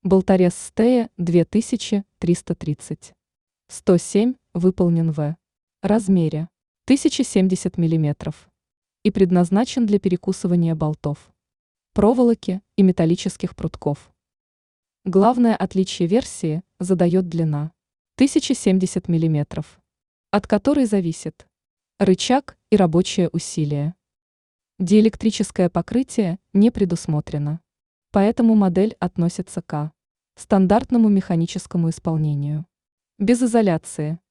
Болторез Стея 2330. 107 выполнен в размере 1070 мм и предназначен для перекусывания болтов, проволоки и металлических прутков. Главное отличие версии задает длина 1070 мм, от которой зависит рычаг и рабочее усилие. Диэлектрическое покрытие не предусмотрено, поэтому модель относится к стандартному механическому исполнению. Без изоляции.